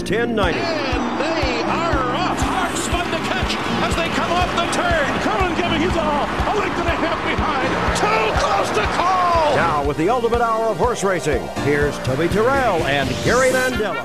1090. And they are off. Hart's fun to catch as they come off the turn. Curran giving his all. A length and a half behind. Too close to call. Now with the ultimate hour of horse racing, here's Toby Terrell and Gary Mandela.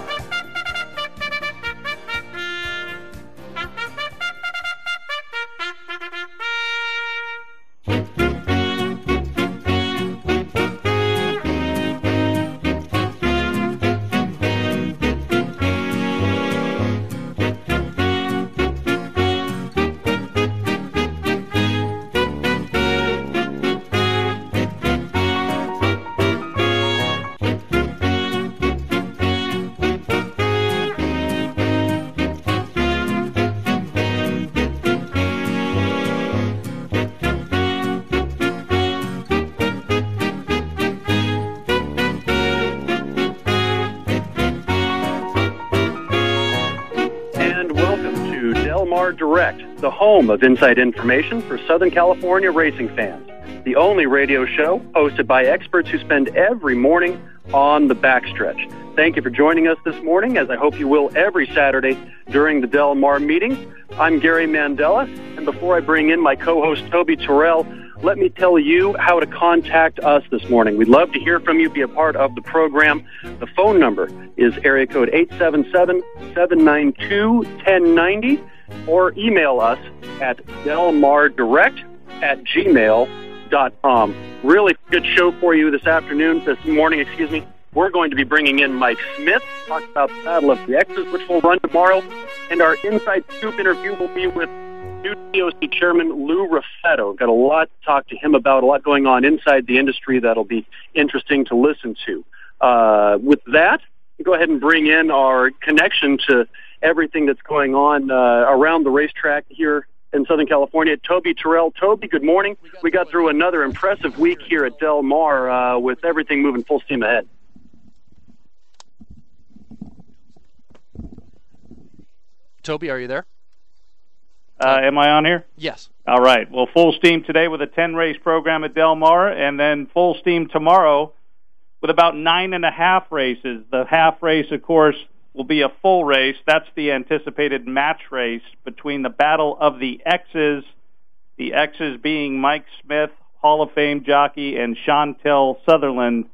Direct, the home of inside information for Southern California racing fans. The only radio show hosted by experts who spend every morning on the backstretch. Thank you for joining us this morning, as I hope you will every Saturday during the Del Mar meetings. I'm Gary Mandela, and before I bring in my co-host Toby Terrell, let me tell you how to contact us this morning. We'd love to hear from you, be a part of the program. The phone number is area code 877-792-1090. or email us at delmardirect@gmail.com. Really good show for you this morning. We're going to be bringing in Mike Smith, talk about the Battle of the X's, which will run tomorrow, and our Inside Scoop interview will be with new DOC Chairman Lou Raffetto. Got a lot to talk to him about, a lot going on inside the industry that'll be interesting to listen to. With that, go ahead and bring in our connection to everything that's going on around the racetrack here in Southern California. Toby Terrell. Toby, good morning. We got through another impressive week here at Del Mar with everything moving full steam ahead. Toby, are you there? Am I on here? Yes. All right. Well, full steam today with a 10-race program at Del Mar, and then full steam tomorrow with about 9.5 races. The half race, of course, will be a full race. That's the anticipated match race between the Battle of the X's being Mike Smith, Hall of Fame jockey, and Chantel Sutherland.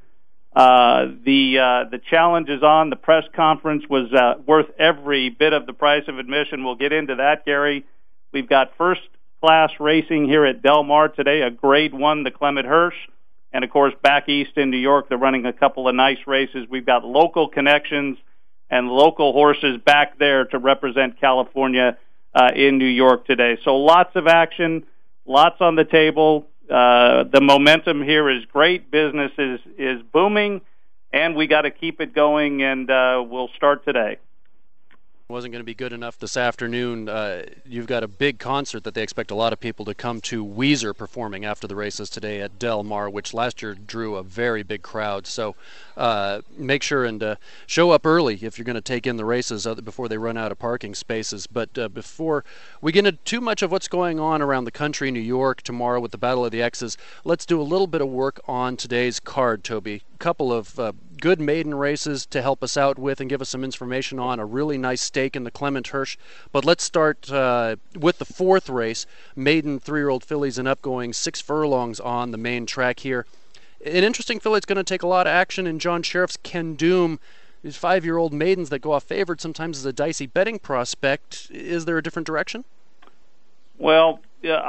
The challenge is on. The press conference was worth every bit of the price of admission. We'll get into that, Gary. We've got first-class racing here at Del Mar today, a Grade 1, the Clement Hirsch, and, of course, back east in New York, they're running a couple of nice races. We've got local connections and local horses back there to represent California in New York today. So lots of action, lots on the table. The momentum here is great. Business is booming, and we got to keep it going, and we'll start today. Wasn't going to be good enough this afternoon. You've got a big concert that they expect a lot of people to come to. Weezer performing after the races today at Del Mar, which last year drew a very big crowd. So make sure and show up early if you're going to take in the races before they run out of parking spaces. But before we get into too much of what's going on around the country, New York tomorrow with the Battle of the X's, let's do a little bit of work on today's card, Toby. A couple of good maiden races to help us out with and give us some information on a really nice stake in the Clement Hirsch. But let's start with the fourth race, maiden 3-year-old fillies and up, going 6 furlongs on the main track here. An interesting filly that's going to take a lot of action in John Sheriff's Ken Doom. These 5-year-old maidens that go off favored sometimes is a dicey betting prospect. Is there a different direction? Well,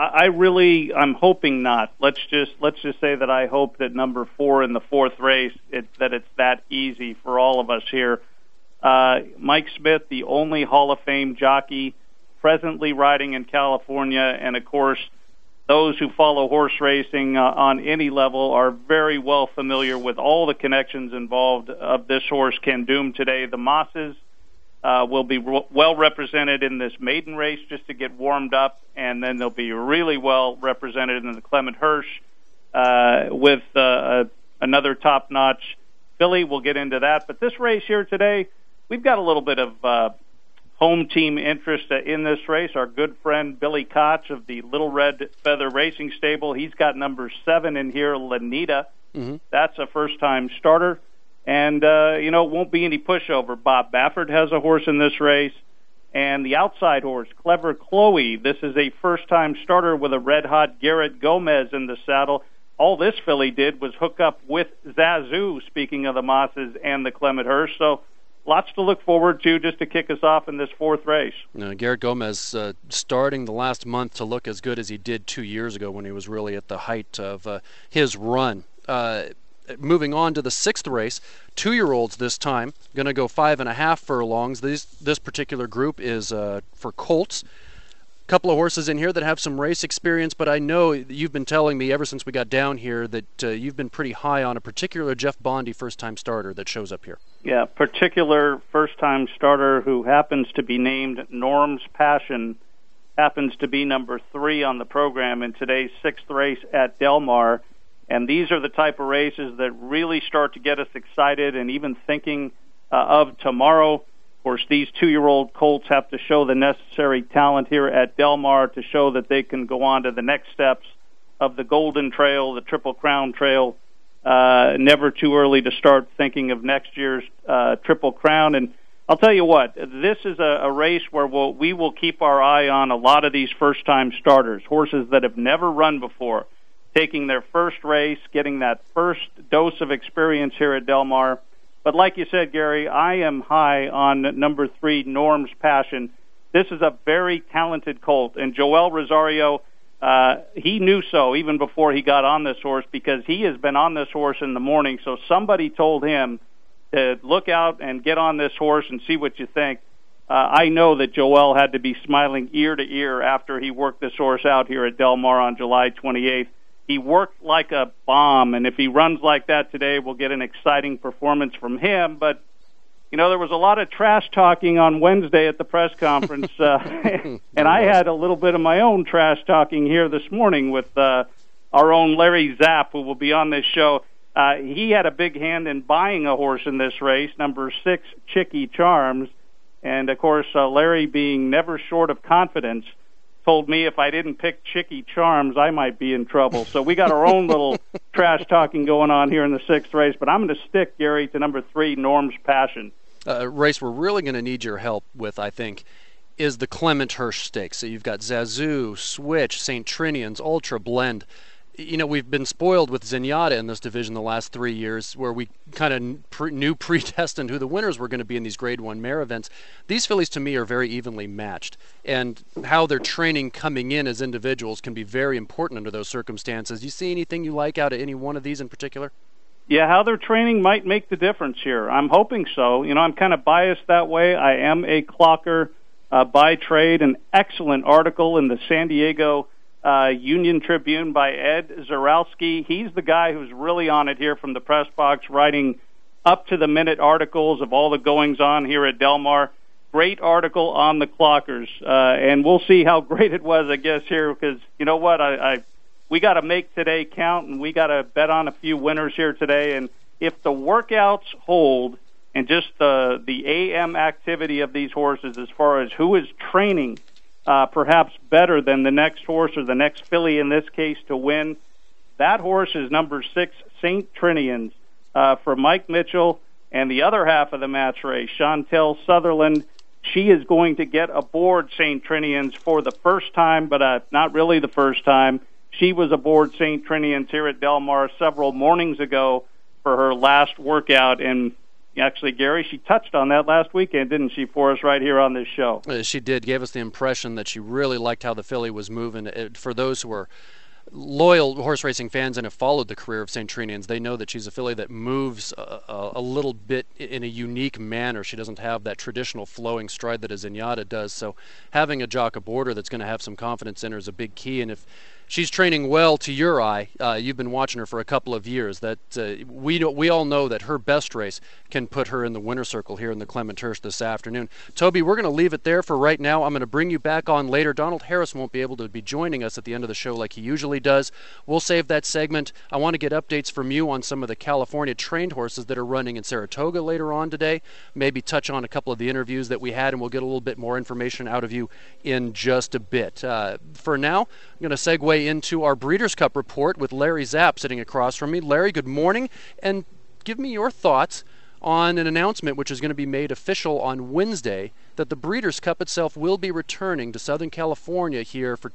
I'm hoping not. Let's just say that I hope that number 4 in the fourth race, it's that easy for all of us here. Mike Smith, the only Hall of Fame jockey presently riding in California, and of course, those who follow horse racing on any level are very well familiar with all the connections involved of this horse, Ken Doom, today. The Mosses will be well represented in this maiden race just to get warmed up, and then they'll be really well represented in the Clement Hirsch with another top-notch filly. We'll get into that. But this race here today, we've got a little bit of home team interest in this race. Our good friend Billy Koch of the Little Red Feather Racing Stable, he's got number 7 in here, Lanita. Mm-hmm. That's a first-time starter. And, it won't be any pushover. Bob Baffert has a horse in this race. And the outside horse, Clever Chloe, this is a first-time starter with a red-hot Garrett Gomez in the saddle. All this filly did was hook up with Zazu, speaking of the Mosses and the Clement Hirsch. So lots to look forward to just to kick us off in this fourth race. Garrett Gomez starting the last month to look as good as he did 2 years ago when he was really at the height of his run. Moving on to the sixth race, 2-year-olds this time, going to go 5.5 furlongs. This particular group is for colts. A couple of horses in here that have some race experience, but I know you've been telling me ever since we got down here that you've been pretty high on a particular Jeff Bondy first-time starter that shows up here. Yeah, particular first-time starter who happens to be named Norm's Passion, happens to be number 3 on the program in today's sixth race at Del Mar. And these are the type of races that really start to get us excited and even thinking of tomorrow. Of course, these 2-year-old colts have to show the necessary talent here at Del Mar to show that they can go on to the next steps of the Golden Trail, the Triple Crown Trail. Never too early to start thinking of next year's Triple Crown. And I'll tell you what, this is a race where we will keep our eye on a lot of these first-time starters, horses that have never run before, taking their first race, getting that first dose of experience here at Del Mar. But like you said, Gary, I am high on number 3, Norm's Passion. This is a very talented colt, and Joel Rosario, he knew so even before he got on this horse because he has been on this horse in the morning, so somebody told him to look out and get on this horse and see what you think. I know that Joel had to be smiling ear to ear after he worked this horse out here at Del Mar on July 28th. He worked like a bomb, and if he runs like that today, we'll get an exciting performance from him. But, there was a lot of trash talking on Wednesday at the press conference, and I had a little bit of my own trash talking here this morning with our own Larry Zapp, who will be on this show. He had a big hand in buying a horse in this race, number 6, Chicky Charms. And, of course, Larry, being never short of confidence, told me if I didn't pick Chicky Charms, I might be in trouble. So we got our own little trash talking going on here in the sixth race. But I'm going to stick, Gary, to number 3, Norm's Passion. A race we're really going to need your help with, I think, is the Clement Hirsch Stakes. So you've got Zazu, Switch, St. Trinian's, Ultra Blend. We've been spoiled with Zenyatta in this division the last 3 years where we kind of knew predestined who the winners were going to be in these Grade 1 mare events. These fillies, to me, are very evenly matched. And how they're training coming in as individuals can be very important under those circumstances. Do you see anything you like out of any one of these in particular? Yeah, how they're training might make the difference here. I'm hoping so. I'm kind of biased that way. I am a clocker by trade. An excellent article in the San Diego Union Tribune by Ed Zarowski. He's the guy who's really on it here from the press box, writing up-to-the-minute articles of all the goings-on here at Del Mar. Great article on the clockers, and we'll see how great it was, I guess, here, because you know what, we got to make today count, and we got to bet on a few winners here today, and if the workouts hold and just the AM activity of these horses as far as who is training perhaps better than the next horse or the next filly in this case to win. That horse is number 6, St. Trinian's, for Mike Mitchell, and the other half of the match race, Chantel Sutherland. She is going to get aboard St. Trinian's for the first time, but not really the first time. She was aboard St. Trinian's here at Del Mar several mornings ago for her last workout, and actually, Gary, she touched on that last weekend, didn't she, for us right here on this show? She did. Gave us the impression that she really liked how the filly was moving. For those who are loyal horse racing fans and have followed the career of St. Trinian's, they know that she's a filly that moves a little bit in a unique manner. She doesn't have that traditional flowing stride that a Zenyatta does. So having a jock aboard her that's going to have some confidence in her is a big key. And if she's training well to your eye, you've been watching her for a couple of years, that we all know that her best race can put her in the winner's circle here in the Clement Hirsch this afternoon. Toby, we're going to leave it there for right now. I'm going to bring you back on later. Donald Harris won't be able to be joining us at the end of the show like he usually does. We'll save that segment. I want to get updates from you on some of the California trained horses that are running in Saratoga later on today. Maybe touch on a couple of the interviews that we had, and we'll get a little bit more information out of you in just a bit. For now, I'm going to segue into our Breeders' Cup report with Larry Zapp sitting across from me. Larry, good morning. And give me your thoughts on an announcement which is going to be made official on Wednesday that the Breeders' Cup itself will be returning to Southern California here for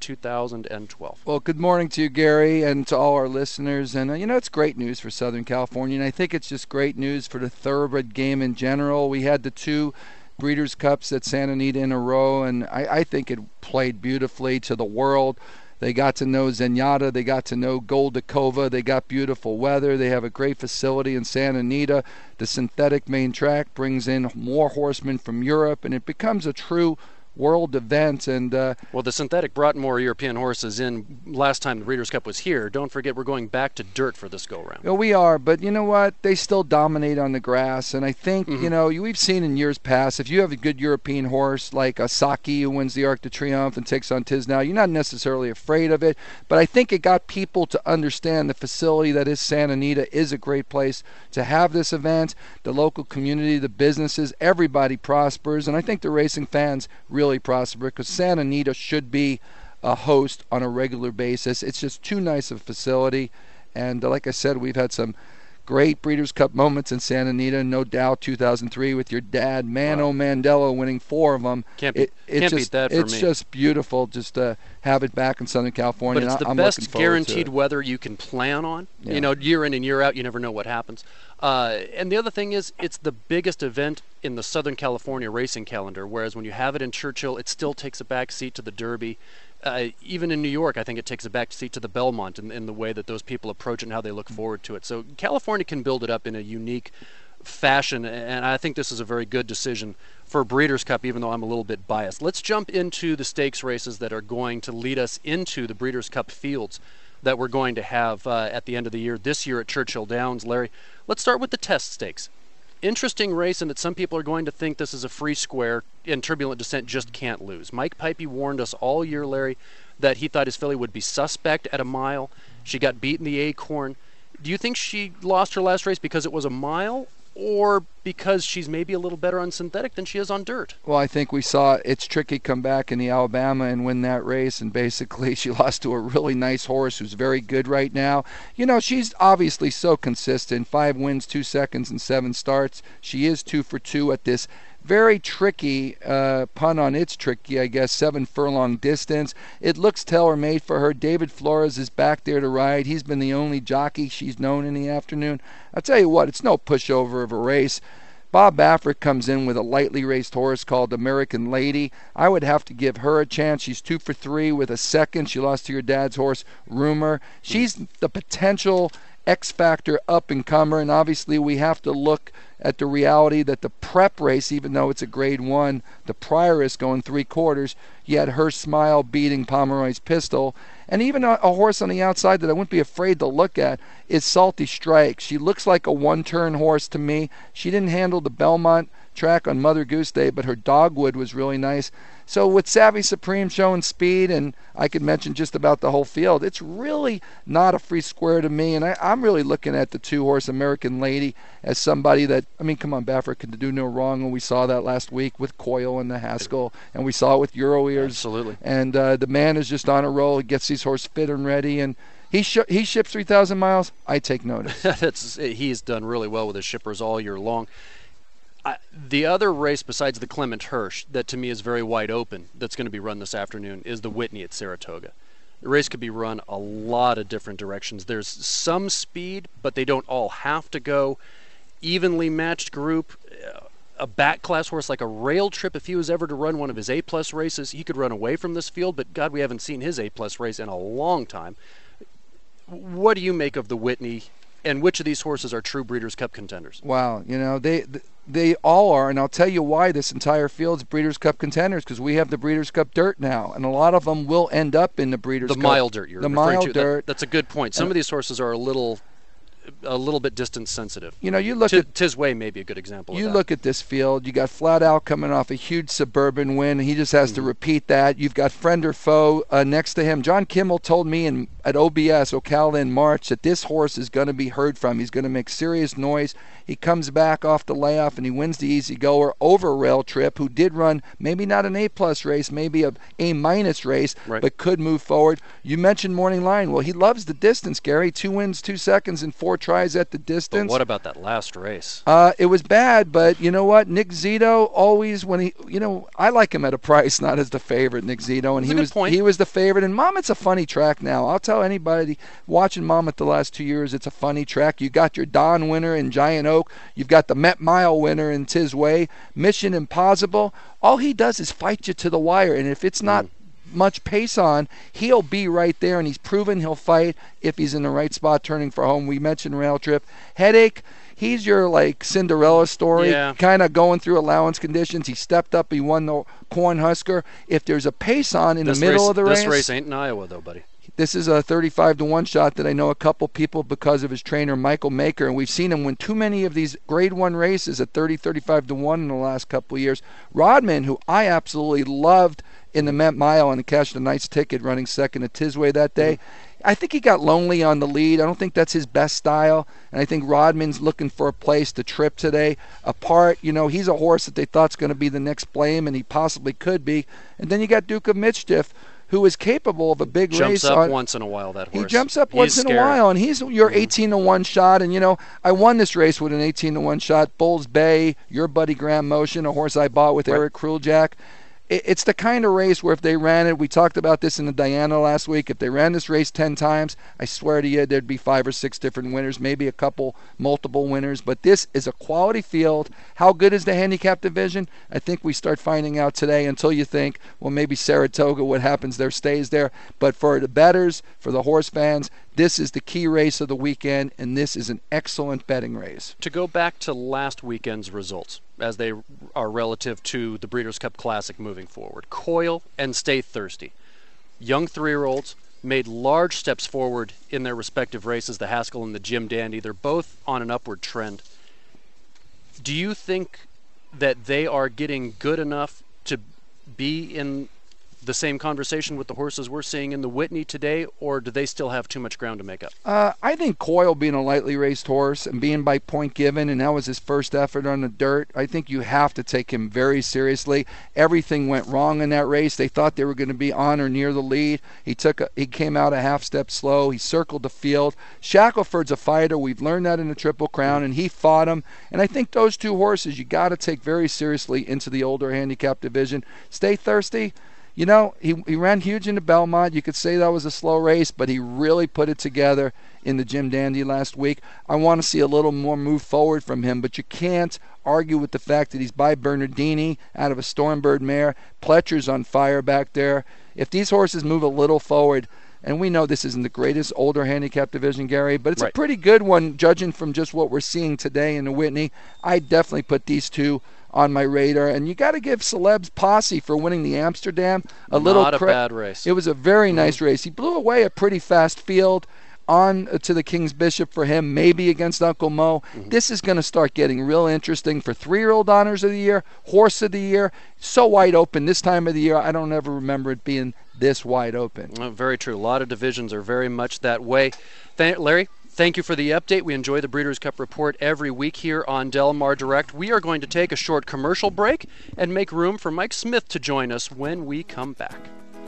2012. Well, good morning to you, Gary, and to all our listeners. And, it's great news for Southern California, and I think it's just great news for the thoroughbred game in general. We had the 2 Breeders' Cups at Santa Anita in a row, and I think it played beautifully to the world. They got to know Zenyatta. They got to know Goldakova. They got beautiful weather. They have a great facility in Santa Anita. The synthetic main track brings in more horsemen from Europe, and it becomes a true world event. And well, the synthetic brought more European horses in last time the Breeders' Cup was here. Don't forget, we're going back to dirt for this go-round. Well, we are, but you know what? They still dominate on the grass, and I think, we've seen in years past, if you have a good European horse like a Saki who wins the Arc de Triomphe and takes on Tiznow, you're not necessarily afraid of it, but I think it got people to understand the facility that is Santa Anita is a great place to have this event. The local community, the businesses, everybody prospers, and I think the racing fans really prosper because Santa Anita should be a host on a regular basis. It's just too nice of a facility, and like I said, we've had some great Breeders' Cup moments in Santa Anita, no doubt 2003 with your dad, Mano Mandello, winning 4 of them. Can't beat that for me. It's just beautiful just to have it back in Southern California. But it's the best guaranteed weather you can plan on. Yeah. Year in and year out, you never know what happens. And the other thing is, it's the biggest event in the Southern California racing calendar, whereas when you have it in Churchill, it still takes a back seat to the Derby. Even in New York, I think it takes a back seat to the Belmont in the way that those people approach it and how they look forward to it. So California can build it up in a unique fashion, and I think this is a very good decision for Breeders' Cup, even though I'm a little bit biased. Let's jump into the stakes races that are going to lead us into the Breeders' Cup fields that we're going to have at the end of the year, this year at Churchill Downs. Larry, let's start with the Test Stakes. Interesting race in that some people are going to think this is a free square and Turbulent Descent just can't lose. Mike Pipey warned us all year, Larry, that he thought his filly would be suspect at a mile. She got beat in the Acorn. Do you think she lost her last race because it was a mile, or because she's maybe a little better on synthetic than she is on dirt? Well, I think we saw It's Tricky come back in the Alabama and win that race, and basically she lost to a really nice horse who's very good right now. She's obviously so consistent. 5 wins, 2 seconds, and 7 starts. She is 2 for 2 at this very tricky, pun on It's Tricky, I guess, 7 furlong distance. It looks tailor-made for her. David Flores is back there to ride. He's been the only jockey she's known in the afternoon. I'll tell you what, it's no pushover of a race. Bob Baffert comes in with a lightly raced horse called American Lady. I would have to give her a chance. She's 2 for 3 with a second. She lost to your dad's horse, Rumor. She's the potential X-Factor up-and-comer, and obviously we have to look at the reality that the prep race, even though it's a grade 1, the Prioress going 3/4, you had Her Smile beating Pomeroy's Pistol, and even a horse on the outside that I wouldn't be afraid to look at is Salty Strike. She looks like a one-turn horse to me. She didn't handle the Belmont track on Mother Goose Day, but her Dogwood was really nice. So with Savvy Supreme showing speed, and I could mention just about the whole field, it's really not a free square to me, and I'm really looking at the 2-horse American Lady as somebody that, come on, Baffert could do no wrong, and we saw that last week with Coyle and the Haskell, and we saw it with Euro Ears. Absolutely. And the man is just on a roll. He gets these horses fit and ready, and he ships 3,000 miles. I take notice. He's done really well with his shippers all year long. The other race besides the Clement Hirsch that to me is very wide open that's going to be run this afternoon is the Whitney at Saratoga. The race could be run a lot of different directions. There's some speed, but they don't all have to go. Evenly matched group. A back class horse like a Rail Trip, if he was ever to run one of his A-plus races, he could run away from this field, but God, we haven't seen his A-plus race in a long time. What do you make of the Whitney, and which of these horses are true Breeders' Cup contenders? Wow, they all are, and I'll tell you why this entire field's Breeders' Cup contenders, because we have the Breeders' Cup dirt now, and a lot of them will end up in the Breeders' Cup. The mile dirt you're referring to. Dirt. That's a good point. Some of these horses are a little bit distance sensitive. You look at Tisway may be a good example of that. You look at this field, you got Flat Out coming off a huge Suburban win. He just has to repeat that. You've got Friend or Foe next to him. John Kimmel told me at OBS, Ocala in March, that this horse is going to be heard from. He's going to make serious noise. He comes back off the layoff and he wins the easy goer over Rail Trip, who did run maybe not an A-plus race, maybe a A-minus race, right, but could move forward. You mentioned Morning Lion. Well, he loves the distance, Gary. 2 wins, 2 seconds, and 4 tries at the distance. But what about that last race? It was bad, but you know what? Nick Zito always, when he, I like him at a price, not as the favorite, Nick Zito, and he was the favorite. And Monmouth's a funny track now. I'll tell anybody watching Monmouth the last 2 years, it's a funny track. You got your Don winner in Giant Oak. You've got the Met Mile winner in Tiz Way. Mission Impossible. All he does is fight you to the wire, and if it's not much pace on, he'll be right there, and he's proven he'll fight if he's in the right spot turning for home. We mentioned Rail Trip. Headache, he's your Cinderella story, kind of going through allowance conditions. He stepped up, he won the Cornhusker. If there's a pace on in the middle of the race. This race ain't in Iowa though, buddy. This is a 35-1 shot that I know a couple people because of his trainer, Michael Maker, and we've seen him win too many of these Grade 1 races at 30, 35-1 in the last couple of years. Rodman, who I absolutely loved in the Met Mile and cashed a nice ticket running second at Tisway that day, I think he got lonely on the lead. I don't think that's his best style, and I think Rodman's looking for a place to trip today. Apart, he's a horse that they thought's going to be the next Blame, and he possibly could be. And then you got Duke of Michdiff, who is capable of a big race. Jumps up once in a while, that horse. He jumps up once in a while, and he's your 18-1 shot. And, I won this race with an 18-1 shot. Bulls Bay, your buddy Graham Motion, a horse I bought with Eric Kruljack. It's the kind of race where if they ran it, we talked about this in the Diana last week, if they ran this race 10 times, I swear to you there'd be 5 or 6 different winners, maybe a couple multiple winners. But this is a quality field. How good is the handicap division? I think we start finding out today until you think, well, maybe Saratoga, what happens there stays there. But for the bettors, for the horse fans, this is the key race of the weekend, and this is an excellent betting race. To go back to last weekend's results, as they are relative to the Breeders' Cup Classic moving forward, Coil and Stay Thirsty, young 3-year-olds, made large steps forward in their respective races, the Haskell and the Jim Dandy. They're both on an upward trend. Do you think that they are getting good enough to be in the same conversation with the horses we're seeing in the Whitney today, or do they still have too much ground to make up? I think Coil being a lightly raced horse and being by point given, and that was his first effort on the dirt, I think you have to take him very seriously. Everything went wrong in that race. They thought they were going to be on or near the lead. He came out a half step slow. He circled the field. Shackelford's a fighter. We've learned that in the Triple Crown, and he fought him. And I think those 2 horses you got to take very seriously into the older handicap division. Stay Thirsty. He ran huge into Belmont. You could say that was a slow race, but he really put it together in the Jim Dandy last week. I want to see a little more move forward from him, but you can't argue with the fact that he's by Bernardini out of a Stormbird mare. Pletcher's on fire back there. If these horses move a little forward, and we know this isn't the greatest older handicap division, Gary, but it's a pretty good one, judging from just what we're seeing today in the Whitney. I definitely put these 2 on my radar, and you got to give Celeb's Posse for winning the Amsterdam a little credit. Not a bad race. It was a very nice race. He blew away a pretty fast field on to the King's Bishop for him, maybe against Uncle Mo. This is going to start getting real interesting for 3-year-old honors of the year, horse of the year. So wide open this time of the year. I don't ever remember it being this wide open. Very true. A lot of divisions are very much that way. Larry, thank you for the update. We enjoy the Breeders' Cup Report every week here on Del Mar Direct. We are going to take a short commercial break and make room for Mike Smith to join us when we come back.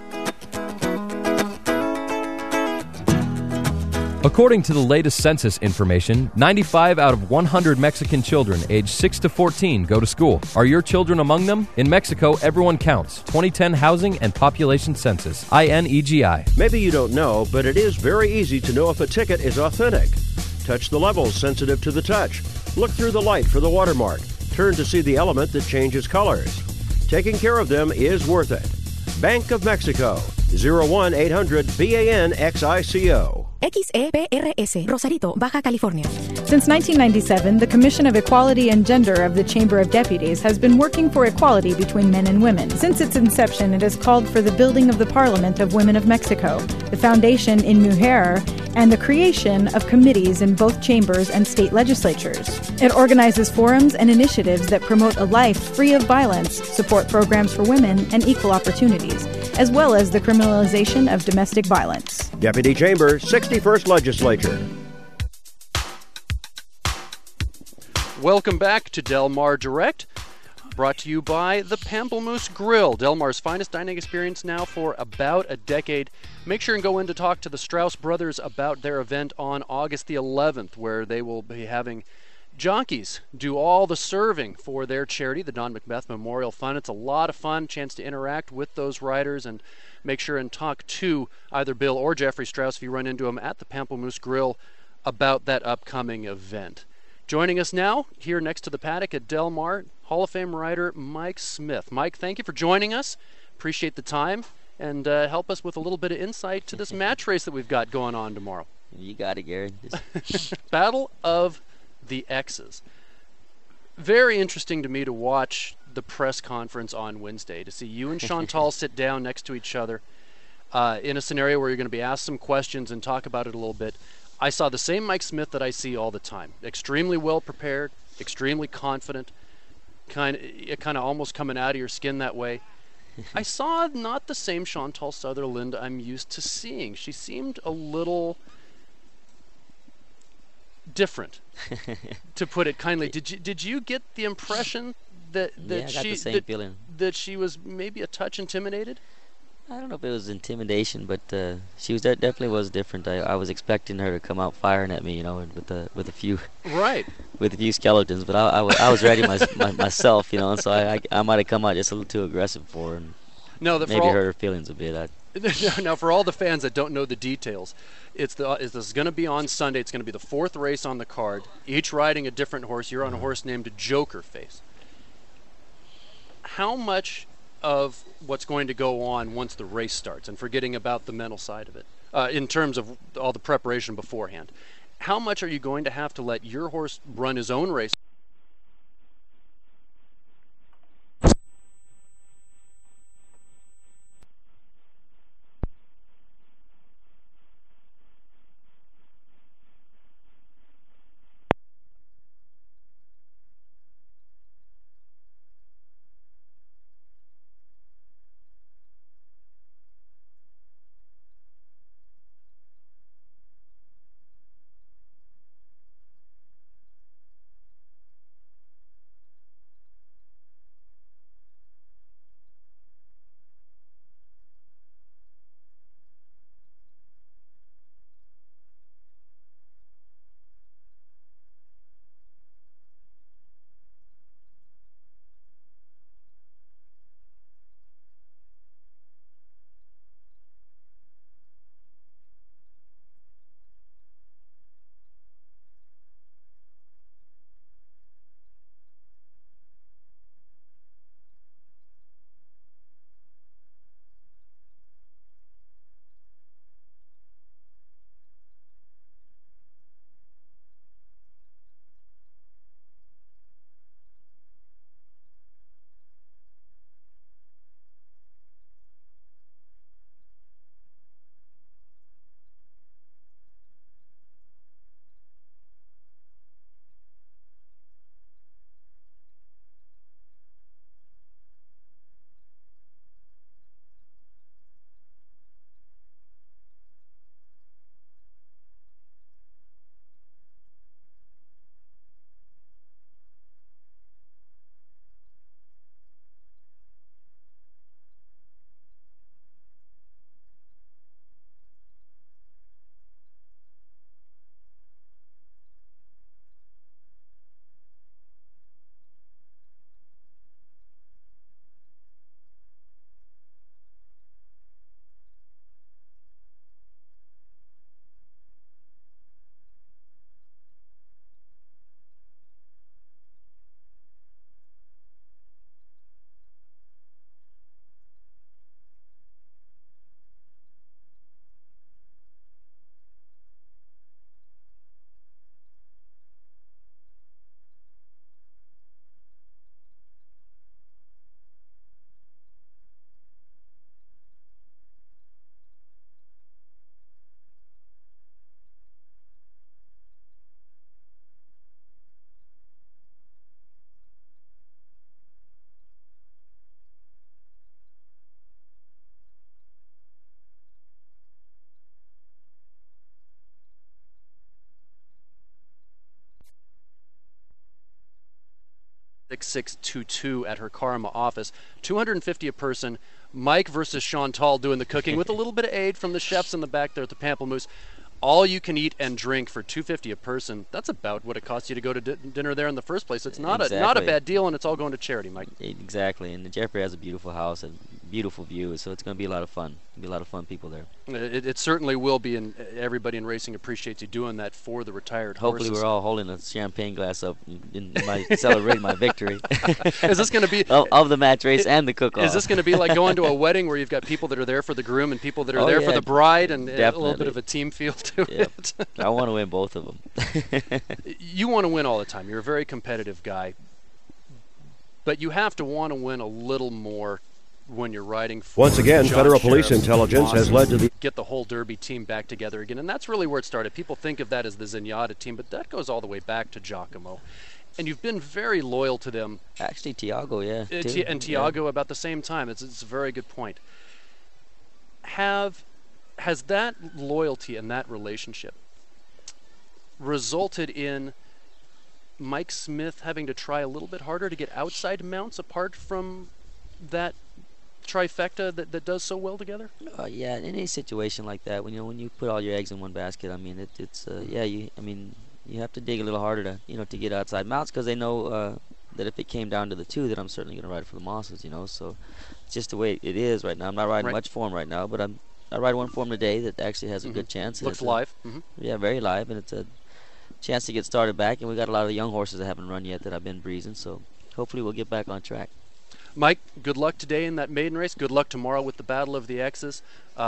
According to the latest census information, 95 out of 100 Mexican children aged 6 to 14 go to school. Are your children among them? In Mexico, everyone counts. 2010 Housing and Population Census, INEGI. Maybe you don't know, but it is very easy to know if a ticket is authentic. Touch the levels sensitive to the touch. Look through the light for the watermark. Turn to see the element that changes colors. Taking care of them is worth it. Bank of Mexico, 01800-BAN-XICO. XEPRS, Rosarito, Baja California. Since 1997, the Commission of Equality and Gender of the Chamber of Deputies has been working for equality between men and women. Since its inception, it has called for the building of the Parliament of Women of Mexico, the foundation in Mujer, and the creation of committees in both chambers and state legislatures. It organizes forums and initiatives that promote a life free of violence, support programs for women, and equal opportunities, as well as the criminalization of domestic violence. Deputy Chamber, 61st Legislature. Welcome back to Del Mar Direct, brought to you by the Pamplemousse Grill, Del Mar's finest dining experience now for about a decade. Make sure and go in to talk to the Strauss brothers about their event on August the 11th, where they will be having jockeys do all the serving for their charity, the Don Macbeth Memorial Fund. It's a lot of fun, chance to interact with those riders, and make sure and talk to either Bill or Jeffrey Strauss if you run into them at the Pamplemousse Grill about that upcoming event. Joining us now, here next to the paddock at Del Mar, Hall of Fame rider Mike Smith. Mike, thank you for joining us. Appreciate the time, and help us with a little bit of insight to this match race that we've got going on tomorrow. You got it, Gary. Battle of the X's. Very interesting to me to watch the press conference on Wednesday, to see you and Chantal sit down next to each other in a scenario where you're going to be asked some questions and talk about it a little bit. I saw the same Mike Smith that I see all the time. Extremely well prepared, extremely confident, kind of almost coming out of your skin that way. I saw not the same Chantal Sutherland I'm used to seeing. She seemed a little different, to put it kindly. Did you get the impression that I got the same feeling. That she was maybe a touch intimidated? I don't know if it was intimidation, but she was definitely was different. I was expecting her to come out firing at me, with a few with a few skeletons. But I was ready myself, and so I might have come out just a little too aggressive for her, and maybe hurt her feelings a bit. Now, for all the fans that don't know the details, this is going to be on Sunday. It's going to be the fourth race on the card, each riding a different horse. You're on a horse named Joker Face. How much of what's going to go on once the race starts, and forgetting about the mental side of it, in terms of all the preparation beforehand, how much are you going to have to let your horse run his own race? 6622 at her Karma office. $250 a person. Mike versus Chantal doing the cooking with a little bit of aid from the chefs in the back there at the Pamplemousse. All you can eat and drink for $250 a person. That's about what it costs you to go to dinner there in the first place. It's not a bad deal, and it's all going to charity, Mike. Exactly, and Jeffrey has a beautiful house and beautiful view, so it's going to be a lot of fun. There'll be a lot of fun people there. It certainly will be, and everybody in racing appreciates you doing that for the retired Hopefully horses. We're all holding a champagne glass up in celebrating my victory. Is this going to be of the match race and the cook-off? Is this going to be like going to a wedding where you've got people that are there for the groom and people that are there for the bride, and a little bit of a team feel to it? I want to win both of them. You want to win all the time. You're a very competitive guy, but you have to want to win a little more when you're riding for Once again, John Federal Police Sheriff's intelligence has led to the get the whole Derby team back together again, and that's really where it started. People think of that as the Zenyatta team, but that goes all the way back to Giacomo, and you've been very loyal to them. Actually, Tiago, and Tiago about the same time. It's a very good point. Has that loyalty and that relationship resulted in Mike Smith having to try a little bit harder to get outside mounts apart from that trifecta that does so well together? Yeah, in any situation like that, when you put all your eggs in one basket, I mean, you have to dig a little harder to get outside mounts, because they know that if it came down to the two, that I'm certainly going to ride for the Mosses, so it's just the way it is right now. I'm not riding much form right now, but I ride one form today that actually has a good chance. Looks live. Yeah, very live, and it's a chance to get started back, and we got a lot of young horses that haven't run yet that I've been breezing, so hopefully we'll get back on track. Mike, good luck today in that maiden race. Good luck tomorrow with the Battle of the X's.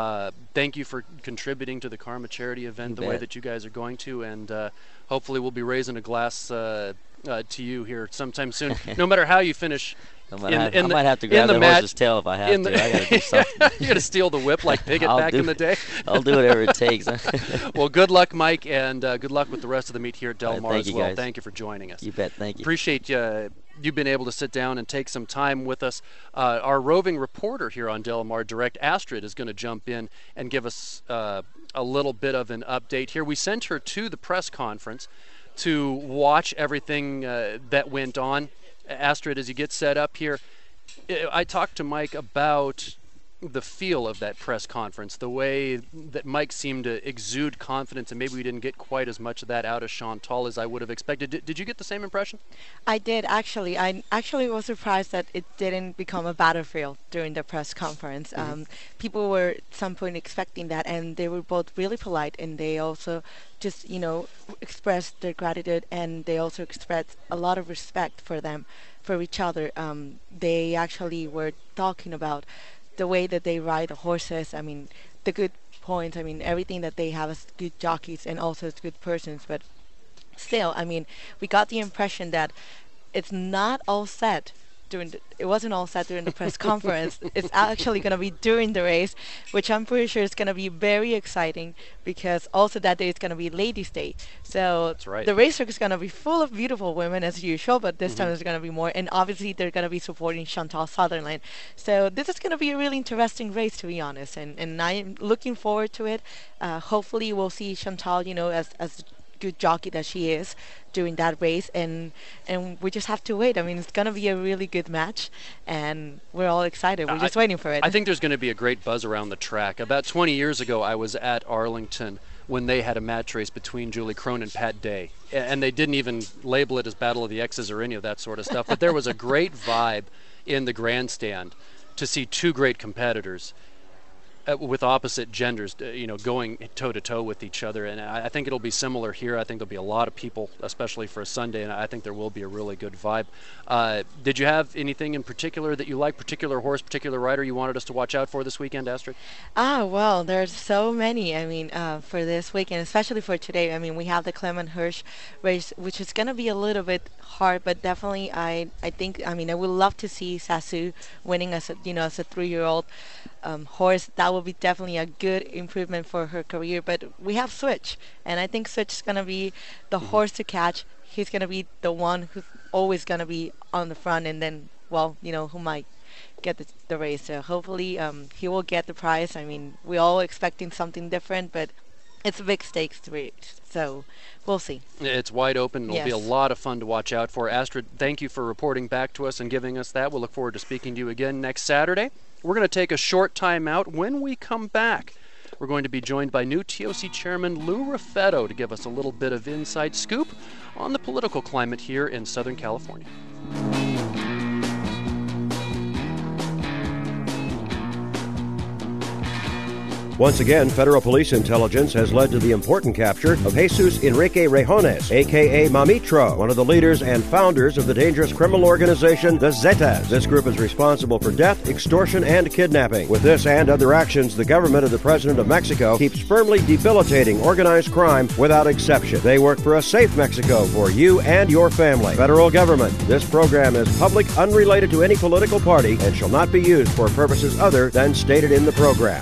Thank you for contributing to the Karma charity event the way that you guys are going to, and hopefully we'll be raising a glass to you here sometime soon. No matter how you finish. I might have to grab the horse's tail if I have to. I gotta do something. You're going to steal the whip like Piggott back in the day? I'll do whatever it takes. Well, good luck, Mike, and good luck with the rest of the meet here at Del Mar as well. Guys. Thank you for joining us. You bet. Thank you. Appreciate you've been able to sit down and take some time with us. Our roving reporter here on Del Mar Direct, Astrid, is going to jump in and give us a little bit of an update here. We sent her to the press conference to watch everything that went on. Astrid, as you get set up here, I talked to Mike about the feel of that press conference, the way that Mike seemed to exude confidence, and maybe we didn't get quite as much of that out of Chantal as I would have expected. Did you get the same impression? I did, actually. I actually was surprised that it didn't become a battlefield during the press conference. People were at some point expecting that, and they were both really polite, and they also just, expressed their gratitude, and they also expressed a lot of respect for each other. They actually were talking about the way that they ride the horses, the good points, everything that they have as good jockeys and also as good persons. But still, we got the impression that it's not all set it wasn't all set during the press conference. It's actually going to be during the race, which I'm pretty sure is going to be very exciting, because also that day is going to be Ladies' Day. So that's right. The racetrack is going to be full of beautiful women as usual, but this time there's going to be more, and obviously they're going to be supporting Chantal Sutherland. So this is going to be a really interesting race, to be honest, and I'm looking forward to it. Hopefully we'll see Chantal, as good jockey that she is during that race, and we just have to wait. It's going to be a really good match, and we're all excited. We're just waiting for it. I think there's going to be a great buzz around the track. About 20 years ago, I was at Arlington when they had a match race between Julie Krohn and Pat Day, and they didn't even label it as Battle of the X's or any of that sort of stuff, but there was a great vibe in the grandstand to see two great competitors with opposite genders, going toe-to-toe with each other. And I think it'll be similar here. I think there'll be a lot of people, especially for a Sunday, and I think there will be a really good vibe. Did you have anything in particular that you like, particular horse, particular rider you wanted us to watch out for this weekend, Astrid? Well, there's so many, for this weekend, especially for today. we have the Clement Hirsch race, which is going to be a little bit hard, but definitely I think, I would love to see Sasu winning as a 3-year-old horse. That will be definitely a good improvement for her career. But we have Switch, and I think Switch is going to be the horse to catch. He's going to be the one who's always going to be on the front, and then, who might get the race. So hopefully he will get the prize. We're all expecting something different, but it's a big stakes race, so we'll see. It's wide open. It'll Yes. be a lot of fun to watch out for. Astrid, thank you for reporting back to us and giving us that. We'll look forward to speaking to you again next Saturday. We're going to take a short time out. When we come back, we're going to be joined by new TOC Chairman Lou Raffetto to give us a little bit of inside scoop on the political climate here in Southern California. Once again, federal police intelligence has led to the important capture of Jesus Enrique Rejones, a.k.a. Mamitro, one of the leaders and founders of the dangerous criminal organization, the Zetas. This group is responsible for death, extortion, and kidnapping. With this and other actions, the government of the President of Mexico keeps firmly debilitating organized crime without exception. They work for a safe Mexico for you and your family. Federal government. This program is public, unrelated to any political party, and shall not be used for purposes other than stated in the program.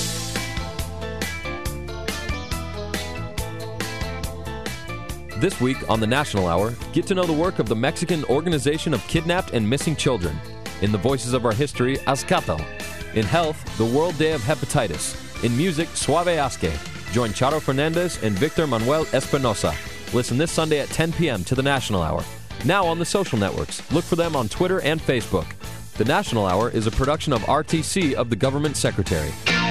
This week on the National Hour, get to know the work of the Mexican Organization of Kidnapped and Missing Children. In the Voices of Our History, Azcatl. In health, the World Day of Hepatitis. In music, Suave Asque. Join Charo Fernandez and Victor Manuel Espinosa. Listen this Sunday at 10 p.m. to the National Hour. Now on the social networks. Look for them on Twitter and Facebook. The National Hour is a production of RTC of the Government Secretary.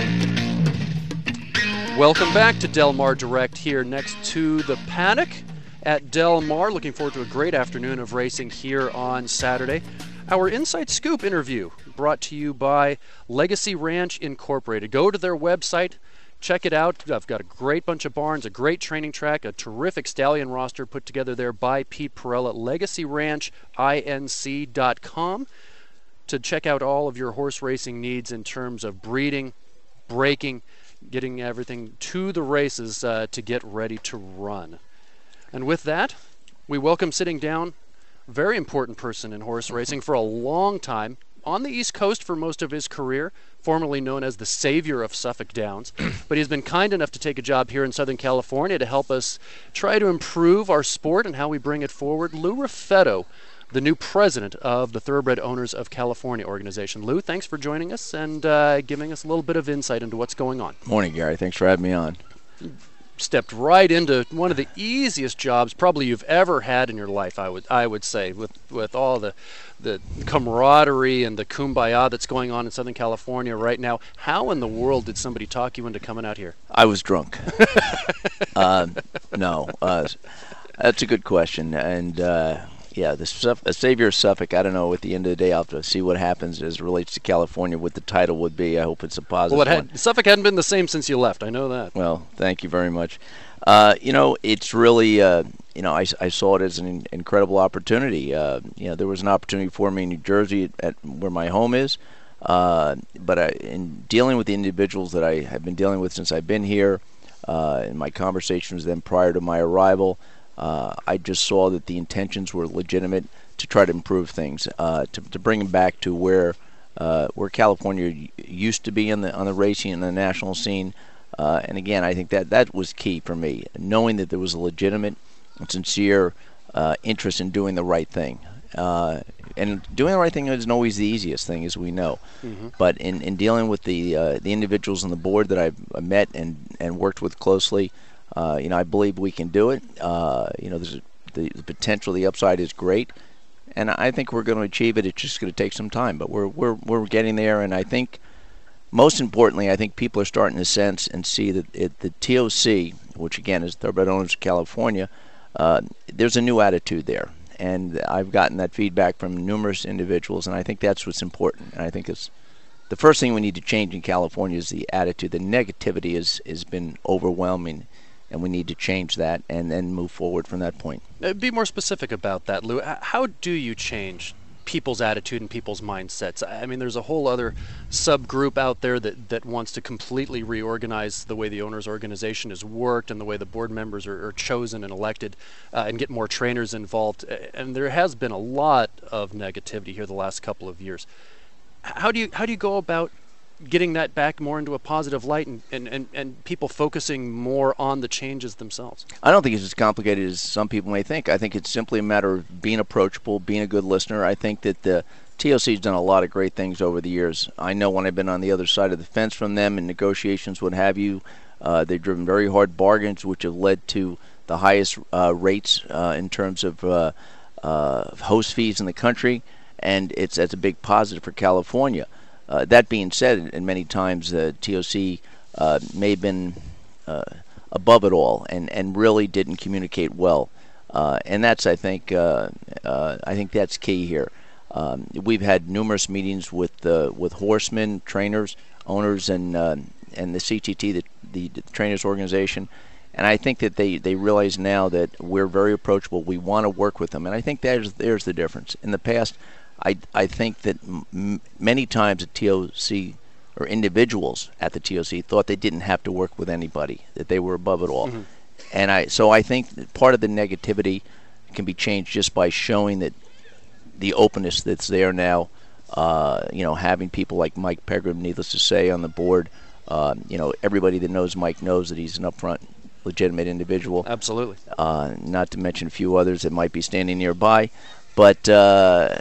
Welcome back to Del Mar Direct here next to the Paddock at Del Mar. Looking forward to a great afternoon of racing here on Saturday. Our Inside Scoop interview brought to you by Legacy Ranch Incorporated. Go to their website, check it out. I've got a great bunch of barns, a great training track, a terrific stallion roster put together there by Pete Perella at LegacyRanchInc.com to check out all of your horse racing needs in terms of breeding, breaking, getting everything to the races to get ready to run. And with that, we welcome sitting down a very important person in horse racing for a long time, on the East Coast for most of his career, formerly known as the savior of Suffolk Downs. But he's been kind enough to take a job here in Southern California to help us try to improve our sport and how we bring it forward. Lou Raffetto, the new president of the Thoroughbred Owners of California organization. Lou, thanks for joining us and giving us a little bit of insight into what's going on. Morning, Gary. Thanks for having me on. Stepped right into one of the easiest jobs probably you've ever had in your life, I would say, with all the camaraderie and the kumbaya that's going on in Southern California right now. How in the world did somebody talk you into coming out here? I was drunk. No, that's a good question. And yeah, the savior of Suffolk, I don't know. At the end of the day, I'll have to see what happens as it relates to California, what the title would be. I hope it's a positive one. Suffolk hadn't been the same since you left. I know that. Well, thank you very much. It's really, I saw it as an incredible opportunity. There was an opportunity for me in New Jersey at where my home is. But in dealing with the individuals that I have been dealing with since I've been here, in my conversations with them prior to my arrival, I just saw that the intentions were legitimate to try to improve things, to bring them back to where California used to be on the racing and the national scene. And again, I think that was key for me, knowing that there was a legitimate and sincere interest in doing the right thing. And doing the right thing isn't always the easiest thing, as we know. Mm-hmm. But in dealing with the individuals on the board that I've met and worked with closely, I believe we can do it. There's the potential, the upside is great, and I think we're going to achieve it. It's just going to take some time, but we're getting there. And I think, most importantly, I think people are starting to sense and see that the TOC, which again is Thoroughbred Owners of California, there's a new attitude there. And I've gotten that feedback from numerous individuals, and I think that's what's important. And I think it's the first thing we need to change in California is the attitude. The negativity has been overwhelming, and we need to change that and then move forward from that point. Be more specific about that, Lou. How do you change people's attitude and people's mindsets? I mean, there's a whole other subgroup out there that wants to completely reorganize the way the owners organization is worked and the way the board members are chosen and elected, and get more trainers involved. And there has been a lot of negativity here the last couple of years. How do you go about getting that back more into a positive light and people focusing more on the changes themselves? I don't think it's as complicated as some people may think. I think it's simply a matter of being approachable, being a good listener. I think that the TOC has done a lot of great things over the years. I know when I've been on the other side of the fence from them in negotiations, what have you, They've driven very hard bargains, which have led to the highest rates in terms of host fees in the country, and that's a big positive for California. That being said, and many times the TOC may have been above it all and really didn't communicate well. And that's, I think that's key here. We've had numerous meetings with horsemen, trainers, owners, and the CTT, the trainers organization, and I think that they realize now that we're very approachable. We want to work with them, and I think there's the difference. In the past, I think that many times the TOC or individuals at the TOC thought they didn't have to work with anybody, that they were above it all. Mm-hmm. And I think that part of the negativity can be changed just by showing that the openness that's there now. Having people like Mike Pegram, needless to say, on the board. Everybody that knows Mike knows that he's an upfront, legitimate individual. Absolutely. Not to mention a few others that might be standing nearby, but I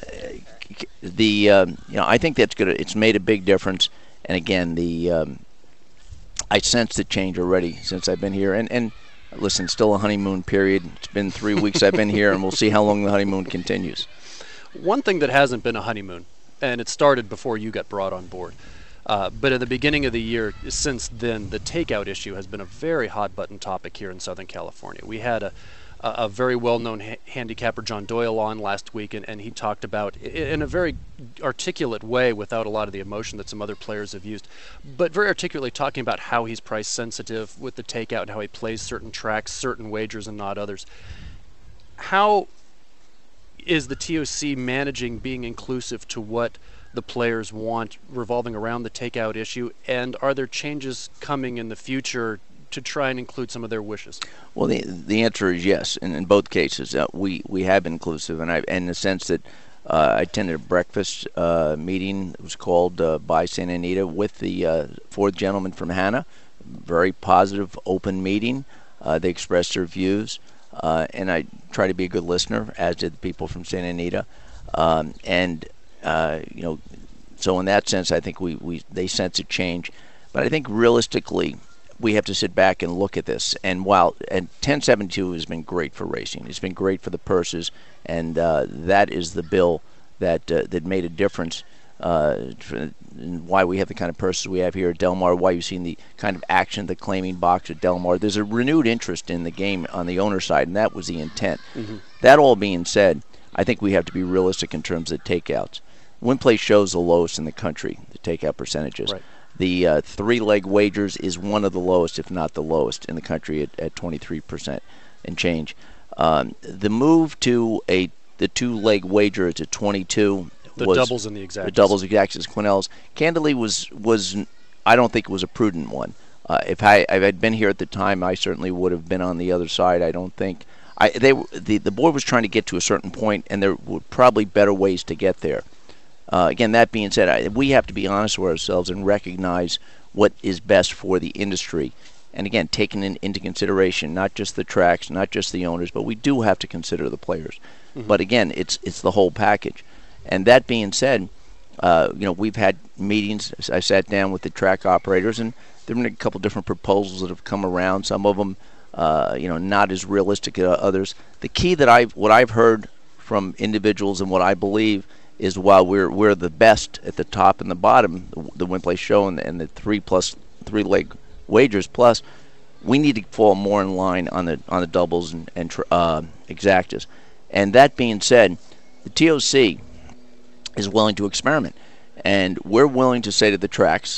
think that's good. It's made a big difference. And again, I sense the change already since I've been here. And listen, still a honeymoon period. It's been 3 weeks I've been here, and we'll see how long the honeymoon continues. One thing that hasn't been a honeymoon, and it started before you got brought on board, but at the beginning of the year, since then, the takeout issue has been a very hot-button topic here in Southern California. We had a very well-known handicapper, John Doyle, on last week, and he talked about, in a very articulate way, without a lot of the emotion that some other players have used, but very articulately talking about how he's price-sensitive with the takeout and how he plays certain tracks, certain wagers, and not others. How is the TOC managing being inclusive to what the players want revolving around the takeout issue, and are there changes coming in the future to try and include some of their wishes? Well, the answer is yes, and in both cases we have been inclusive, and in the sense that I attended a breakfast meeting. It was called by Santa Anita with the fourth gentleman from Hannah. Very positive, open meeting. They expressed their views, and I try to be a good listener, as did the people from Santa Anita. So in that sense, I think they sense a change. But I think realistically, we have to sit back and look at this. And 1072 has been great for racing. It's been great for the purses, and that is the bill that made a difference. Why we have the kind of purses we have here at Del Mar, why you've seen the kind of action, the claiming box at Del Mar. There's a renewed interest in the game on the owner side, and that was the intent. Mm-hmm. That all being said, I think we have to be realistic in terms of takeouts. Win Play shows the lowest in the country, the takeout percentages. Right. The three-leg wagers is one of the lowest, if not the lowest, in the country at 23% and change. The move to the two-leg wager to 22. The doubles and the exactas. The doubles, exactas, Quinnell's. Candidly, was I don't think it was a prudent one. If I had been here at the time, I certainly would have been on the other side. I don't think the board was trying to get to a certain point, and there were probably better ways to get there. Again, that being said, we have to be honest with ourselves and recognize what is best for the industry. And again, taking into consideration not just the tracks, not just the owners, but we do have to consider the players. Mm-hmm. But again, it's the whole package. And that being said, we've had meetings. I sat down with the track operators, and there have been a couple different proposals that have come around. Some of them, not as realistic as others. The key that what I've heard from individuals and what I believe is, while we're the best at the top and the bottom, the Win Play show and the 3+3 wagers plus, we need to fall more in line on the doubles and exactas. And that being said, the TOC is willing to experiment, and we're willing to say to the tracks,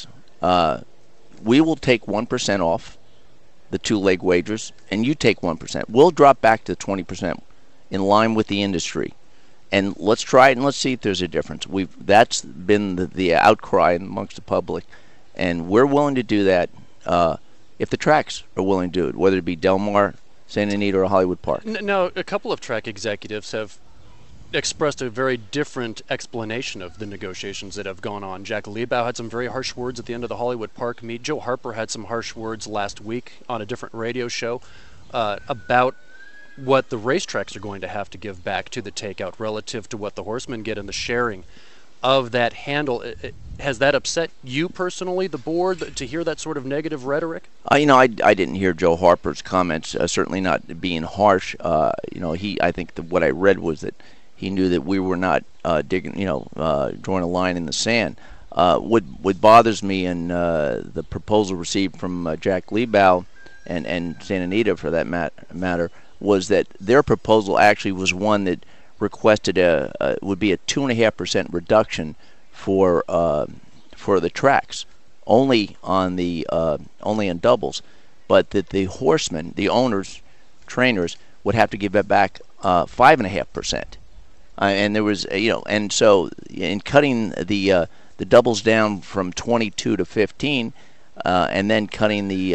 we will take 1% off the two-leg wagers, and you take 1%. We'll drop back to 20% in line with the industry. And let's try it, and let's see if there's a difference. That's been the outcry amongst the public, and we're willing to do that if the tracks are willing to do it, whether it be Del Mar, Santa Anita, or Hollywood Park. Now, a couple of track executives have expressed a very different explanation of the negotiations that have gone on. Jack Liebau had some very harsh words at the end of the Hollywood Park meet. Joe Harper had some harsh words last week on a different radio show about what the racetracks are going to have to give back to the takeout relative to what the horsemen get in the sharing. of that handle. Has that upset you personally, the board, to hear that sort of negative rhetoric? I didn't hear Joe Harper's comments, certainly not being harsh. I think what I read was that he knew that we were not drawing a line in the sand. What bothers me in the proposal received from Jack Liebau and Santa Anita, for that matter, was that their proposal actually was one that requested would be a 2.5% reduction for the tracks, only on doubles, but that the horsemen, the owners, trainers, would have to give it back 5.5%. And there was, and so in cutting the doubles down from 22 to 15, and then cutting the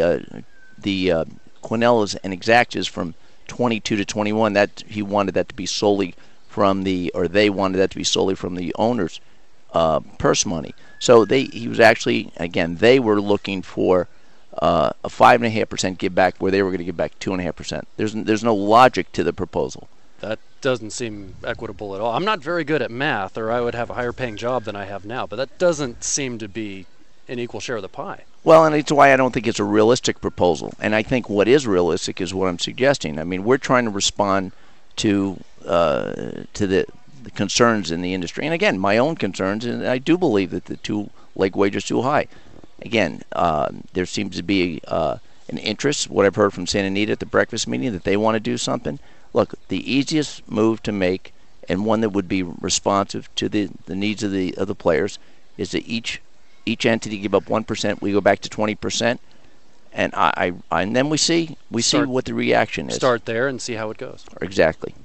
Quinellas and Exactas from 22 to 21, that he wanted that to be solely from they wanted that to be solely from the owners' purse money. So he was actually, again, they were looking for a 5.5% give back, where they were going to give back 2.5%. There's no logic to the proposal. That doesn't seem equitable at all. I'm not very good at math, or I would have a higher paying job than I have now, but that doesn't seem to be an equal share of the pie. Well, and it's why I don't think it's a realistic proposal. And I think what is realistic is what I'm suggesting. I mean, we're trying to respond to the concerns in the industry. And again, my own concerns, and I do believe that the two-leg wager is too high. Again, there seems to be an interest, what I've heard from Santa Anita at the breakfast meeting, that they want to do something. Look, the easiest move to make, and one that would be responsive to the needs of the players, is that each entity give up 1%. We go back to 20%, and and then we see what the reaction is. Start there and see how it goes. Exactly.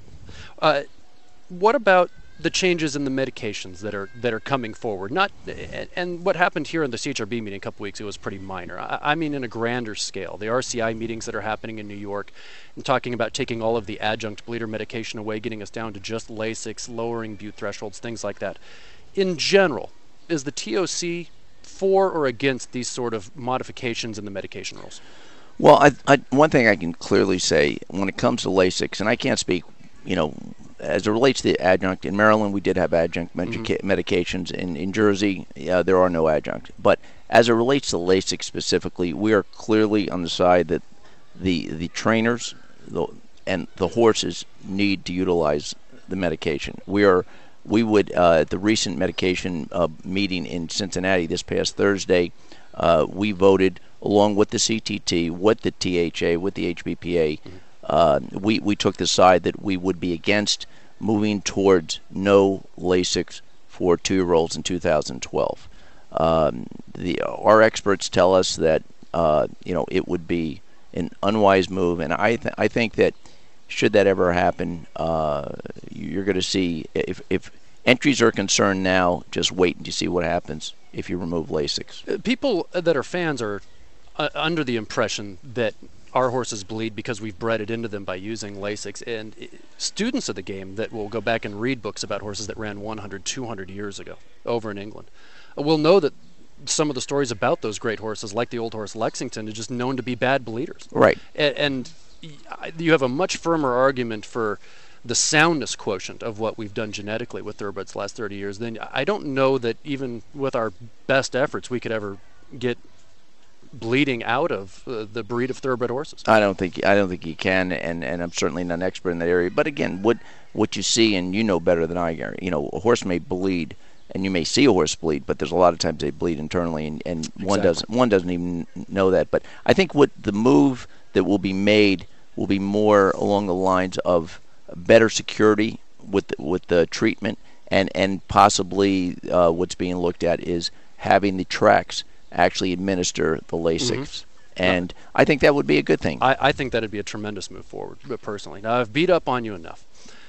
What about the changes in the medications that are coming forward? And what happened here in the CHRB meeting a couple weeks ago was pretty minor. I mean, in a grander scale, the RCI meetings that are happening in New York, and talking about taking all of the adjunct bleeder medication away, getting us down to just Lasix, lowering bute thresholds, things like that. In general, is the TOC for or against these sort of modifications in the medication rules? Well, one thing I can clearly say when it comes to Lasix, and I can't speak, as it relates to the adjunct, in Maryland we did have adjunct medications. In Jersey, there are no adjunct. But as it relates to Lasix specifically, we are clearly on the side that the trainers and the horses need to utilize the medication. We would at the recent medication meeting in Cincinnati this past Thursday, we voted along with the CTT, with the THA, with the HBPA. We took the side that we would be against moving towards no Lasix for 2-year-olds in 2012. Our experts tell us that it would be an unwise move, and I think that should that ever happen, you're going to see, if entries are concerned now, just wait and you see what happens if you remove Lasix. People that are fans are under the impression that our horses bleed because we've bred it into them by using Lasix, and students of the game that will go back and read books about horses that ran 100, 200 years ago over in England will know that some of the stories about those great horses, like the old horse Lexington, are just known to be bad bleeders. Right. And you have a much firmer argument for the soundness quotient of what we've done genetically with thoroughbreds the last 30 years. Then I don't know that even with our best efforts we could ever get bleeding out of the breed of thoroughbred horses. I don't think you can, and I'm certainly not an expert in that area. But again, what you see, and you know better than I, Gary, a horse may bleed, and you may see a horse bleed, but there's a lot of times they bleed internally, and Exactly. one doesn't even know that. But I think what the move that will be made will be more along the lines of better security with the treatment, and possibly what's being looked at is having the tracks actually administer the Lasix. And I think that would be a good thing. I think that would be a tremendous move forward, personally. Now, I've beat up on you enough.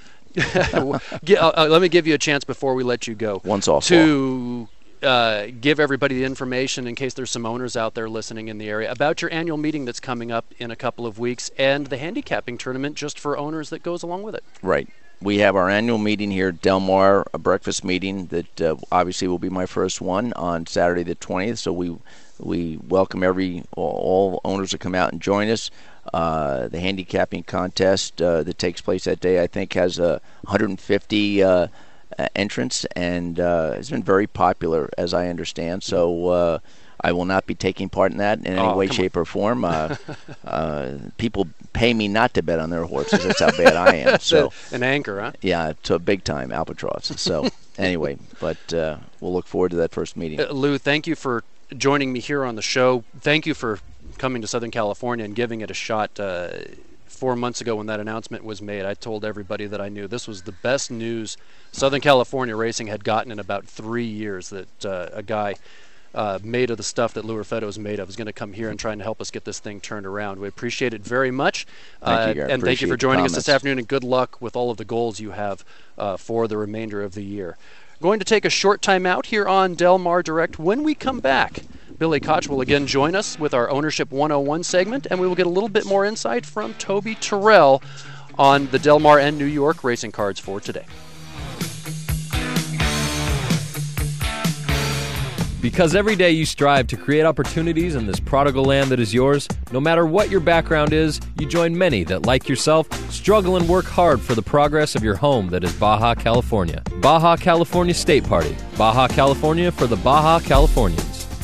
Let me give you a chance before we let you go. Once off to give everybody the information, in case there's some owners out there listening in the area, about your annual meeting that's coming up in a couple of weeks, and the handicapping tournament just for owners that goes along with it. Right. We have our annual meeting here at Del Mar, a breakfast meeting that obviously will be my first one on Saturday the 20th. So we welcome all owners to come out and join us. The handicapping contest that takes place that day, I think, has 150 entrants, and has been very popular, as I understand. So I will not be taking part in that in any way, shape, or form. People pay me not to bet on their horses. That's how bad I am. So an anchor, huh? Yeah, to a big time albatross. So anyway, but we'll look forward to that first meeting. Lou, thank you for joining me here on the show. Thank you for coming to Southern California and giving it a shot. 4 months ago when that announcement was made, I told everybody that I knew this was the best news Southern California racing had gotten in about 3 years, that a guy made of the stuff that Lou Raffetto is made of is going to come here and try and help us get this thing turned around. We appreciate it very much. Thank you, and thank you for joining us this afternoon, and good luck with all of the goals you have for the remainder of the year. Going to take a short time out here on Del Mar Direct. When we come back, Billy Koch will again join us with our Ownership 101 segment, and we will get a little bit more insight from Toby Terrell on the Del Mar and New York racing cards for today. Because every day you strive to create opportunities in this prodigal land that is yours, no matter what your background is, you join many that, like yourself, struggle and work hard for the progress of your home that is Baja California. Baja California State Party. Baja California for the Baja Californians.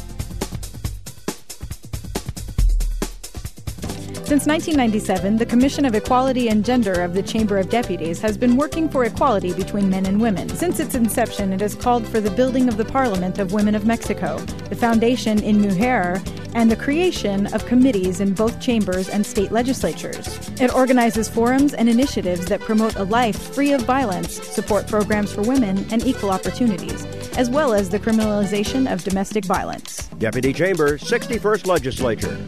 Since 1997, the Commission of Equality and Gender of the Chamber of Deputies has been working for equality between men and women. Since its inception, it has called for the building of the Parliament of Women of Mexico, the foundation in Mujer, and the creation of committees in both chambers and state legislatures. It organizes forums and initiatives that promote a life free of violence, support programs for women, and equal opportunities, as well as the criminalization of domestic violence. Deputy Chamber, 61st Legislature.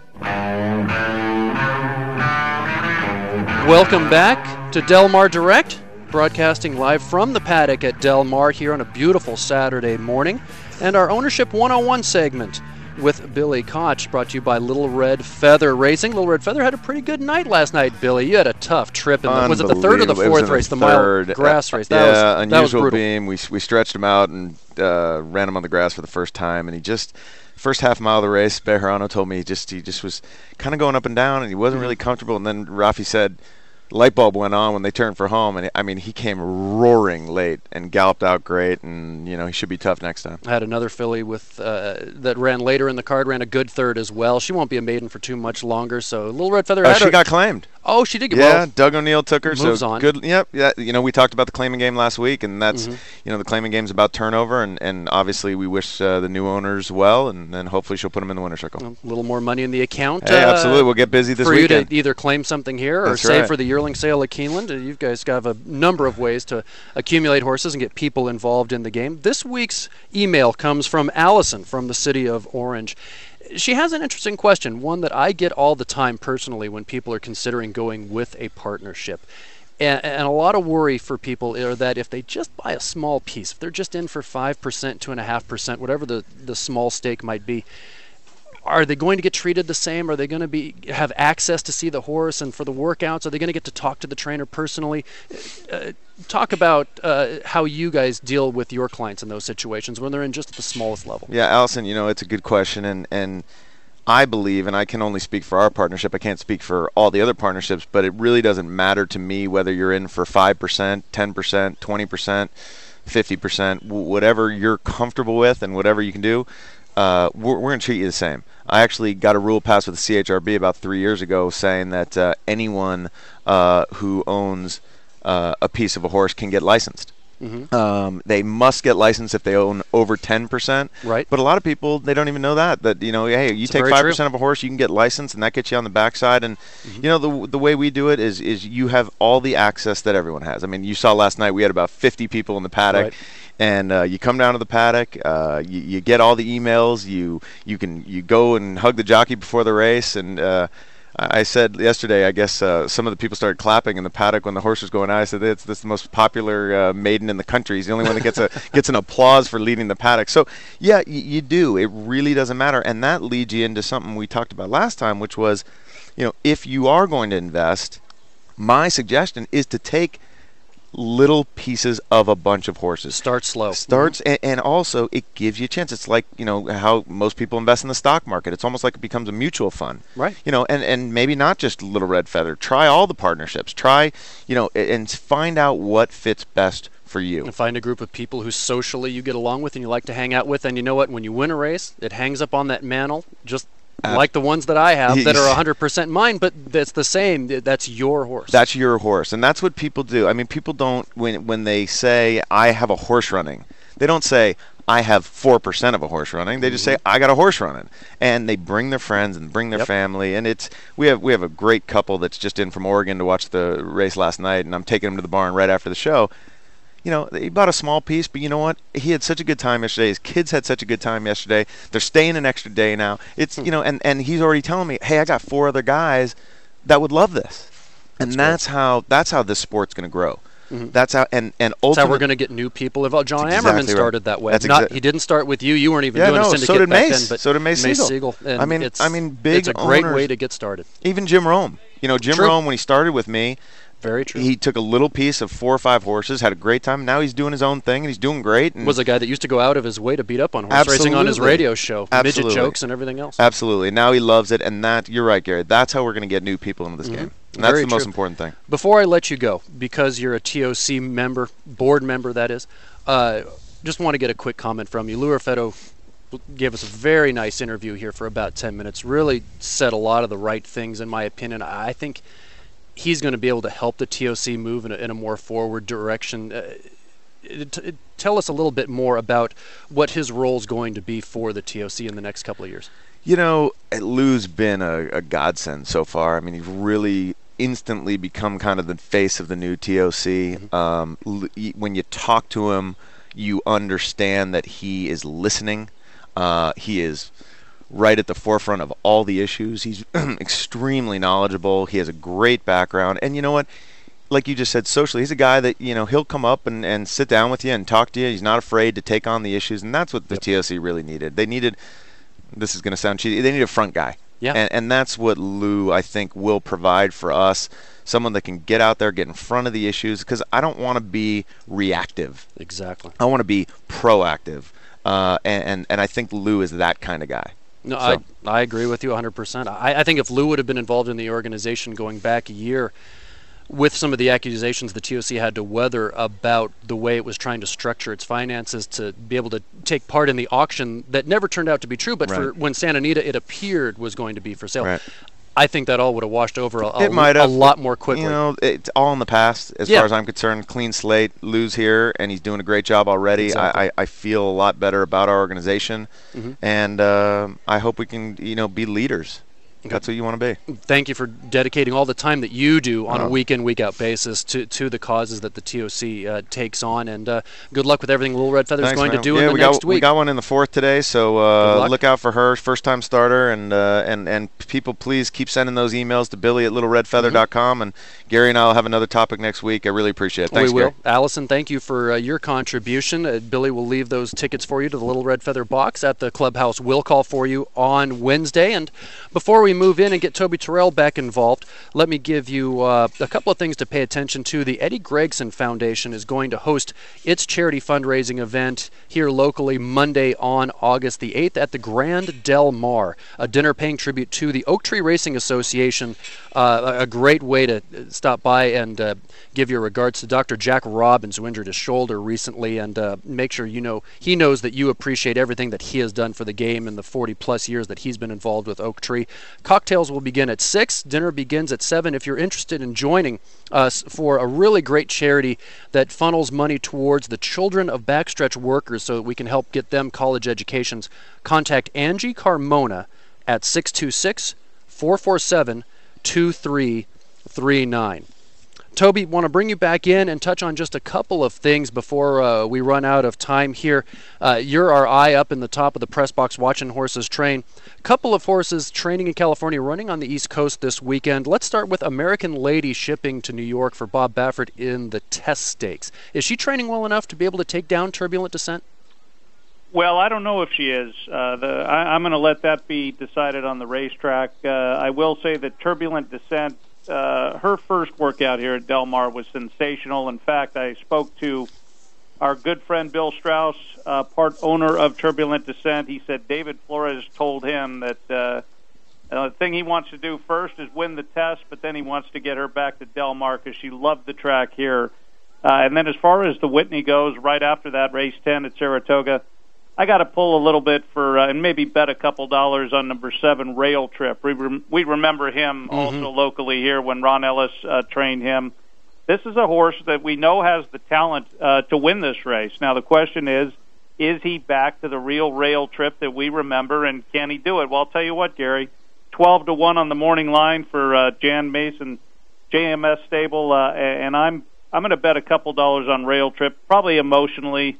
Welcome back to Del Mar Direct, broadcasting live from the paddock at Del Mar here on a beautiful Saturday morning, and our Ownership 101 segment with Billy Koch, brought to you by Little Red Feather Racing. Little Red Feather had a pretty good night last night, Billy. You had a tough trip. Was it the third or the fourth race, the mile grass race? That was unusual brutal. beam. We stretched him out and ran him on the grass for the first time, and he just... First half mile of the race, Bejarano told me he just was kind of going up and down, and he wasn't really comfortable. And then Rafi said, light bulb went on when they turned for home, and I mean he came roaring late and galloped out great, and he should be tough next time. I had another filly with that ran later in the card, ran a good third as well. She won't be a maiden for too much longer, so Little Red Feather. She got claimed. Oh, she did get well. Doug O'Neill took her. Moves so on. Good. Yep. Yeah. We talked about the claiming game last week, and that's the claiming game's about turnover, and obviously we wish the new owners well, and then hopefully she'll put them in the winner's circle. A little more money in the account. Hey, absolutely. We'll get busy this weekend. For you to either claim something here or save for the yearling sale at Keeneland. You guys have a number of ways to accumulate horses and get people involved in the game. This week's email comes from Allison from the city of Orange. She has an interesting question, one that I get all the time personally when people are considering going with a partnership. And a lot of worry for people are that if they just buy a small piece, if they're just in for 5%, 2.5%, whatever the small stake might be, are they going to get treated the same? Are they going to have access to see the horse and for the workouts? Are they going to get to talk to the trainer personally? Talk about how you guys deal with your clients in those situations when they're in just at the smallest level. Yeah, Allison, it's a good question, and I believe, and I can only speak for our partnership, I can't speak for all the other partnerships, but it really doesn't matter to me whether you're in for 5%, 10%, 20%, 50%, whatever you're comfortable with and whatever you can do. We're going to treat you the same. I actually got a rule passed with the CHRB about 3 years ago saying that anyone who owns a piece of a horse can get licensed. They must get licensed if they own over 10%. Right. But a lot of people, they don't even know that hey, you take 5% of a horse, you can get licensed, and that gets you on the backside. And the way we do it is you have all the access that everyone has. I mean, you saw last night we had about 50 people in the paddock. Right. And you come down to the paddock, you get all the emails, you go and hug the jockey before the race, and I said yesterday, I guess some of the people started clapping in the paddock when the horse was going out. I said, this is the most popular maiden in the country. He's the only one that gets an applause for leading the paddock. So, yeah, you do. It really doesn't matter. And that leads you into something we talked about last time, which was, if you are going to invest, my suggestion is to take little pieces of a bunch of horses. Start slow. And also it gives you a chance. It's like, how most people invest in the stock market. It's almost like it becomes a mutual fund. Right. And maybe not just Little Red Feather. Try all the partnerships. Try, and find out what fits best for you. And find a group of people who socially you get along with and you like to hang out with. And you know what? When you win a race, it hangs up on that mantle, just like the ones that I have that are 100% mine, but that's the same. That's your horse. That's your horse. And that's what people do. I mean, people don't, when they say, I have a horse running, they don't say, I have 4% of a horse running. They just say, I got a horse running. And they bring their friends and bring their family. And we have a great couple that's just in from Oregon to watch the race last night, and I'm taking them to the barn right after the show. You know, he bought a small piece, but you know what? He had such a good time yesterday. His kids had such a good time yesterday. They're staying an extra day now. It's, you know, and he's already telling me, hey, I got 4 other guys that would love this. And that's how this sport's going to grow. Mm-hmm. That's how, and that's how we're going to get new people involved. John Ammerman started that way. He didn't start with you. You weren't even doing a syndicate so did back Mace. then. But so did Mace Siegel. Big it's a great way to get started. Even Jim Rome. You know, Jim Rome, when he started with me, very true. He took a little piece of 4 or 5 horses, had a great time. Now he's doing his own thing, and he's doing great. And was a guy that used to go out of his way to beat up on horse racing on his radio show, midget jokes and everything else. Absolutely. Now he loves it, and you're right, Gary. That's how we're going to get new people into this game. And that's the most important thing. Before I let you go, because you're a TOC member, board member, that is, just want to get a quick comment from you. Lou Raffetto gave us a very nice interview here for about 10 minutes. Really said a lot of the right things, in my opinion. I think he's going to be able to help the TOC move in a more forward direction. Tell us a little bit more about what his role is going to be for the TOC in the next couple of years. You know, Lou's been a godsend so far. I mean, he's really instantly become kind of the face of the new TOC. Mm-hmm. When you talk to him, you understand that he is listening. He is right at the forefront of all the issues. He's extremely knowledgeable. He has a great background. And you know what? Like you just said, socially, he's a guy that, you know, he'll come up and sit down with you and talk to you. He's not afraid to take on the issues. And that's what the TOC really needed. They needed, this is going to sound cheesy, they need a front guy. Yeah. And that's what Lou, I think, will provide for us. Someone that can get out there, get in front of the issues, because I don't want to be reactive. Exactly. I want to be proactive. And I think Lou is that kind of guy. No, so. I agree with you 100%. I think if Lou would have been involved in the organization going back a year with some of the accusations the TOC had to weather about the way it was trying to structure its finances to be able to take part in the auction that never turned out to be true, but for when Santa Anita it appeared was going to be for sale. Right. I think that all would have washed over a lot more quickly. You know, it's all in the past as far as I'm concerned. Clean slate. Lou's here, and he's doing a great job already. Exactly. I feel a lot better about our organization, and I hope we can, you know, be leaders. Okay. That's what you want to be. Thank you for dedicating all the time that you do on a week-in, week-out basis to the causes that the TOC takes on. And good luck with everything Little Red Feather is going to do in the next week. We got one in the 4th today, so look out for her, first-time starter. And people, please keep sending those emails to billy@littleredfeather.com. And Gary and I will have another topic next week. I really appreciate it. Thanks, we will. Gary. Allison, thank you for your contribution. Billy will leave those tickets for you to the Little Red Feather box at the clubhouse. We'll call for you on Wednesday. And before we move in and get Toby Terrell back involved, let me give you a couple of things to pay attention to. The Eddie Gregson Foundation is going to host its charity fundraising event here locally Monday on August the 8th at the Grand Del Mar, a dinner paying tribute to the Oak Tree Racing Association. A great way to stop by and give your regards to Dr. Jack Robbins, who injured his shoulder recently, and make sure he knows that you appreciate everything that he has done for the game in the 40-plus years that he's been involved with Oak Tree. Cocktails will begin at 6. Dinner begins at 7. If you're interested in joining us for a really great charity that funnels money towards the children of backstretch workers so that we can help get them college educations, contact Angie Carmona at 626-447-2339. Toby, want to bring you back in and touch on just a couple of things before we run out of time here. You're our eye up in the top of the press box watching horses train. A couple of horses training in California, running on the East Coast this weekend. Let's start with American Lady shipping to New York for Bob Baffert in the Test Stakes. Is she training well enough to be able to take down Turbulent Descent? Well, I don't know if she is. I'm going to let that be decided on the racetrack. I will say that Turbulent Descent, her first workout here at Del Mar was sensational. In fact, I spoke to our good friend Bill Strauss, part owner of Turbulent Descent. He said David Flores told him that the thing he wants to do first is win the test, but then he wants to get her back to Del Mar because she loved the track here And then as far as the Whitney goes, right after that, race 10 at Saratoga, I got to pull a little bit for and maybe bet a couple dollars on number 7, Rail Trip. We remember him also locally here when Ron Ellis trained him. This is a horse that we know has the talent to win this race. Now the question is he back to the real Rail Trip that we remember, and can he do it? Well, I'll tell you what, Gary, 12-1 on the morning line for Jan Mason, JMS Stable, and I'm going to bet a couple dollars on Rail Trip, probably emotionally.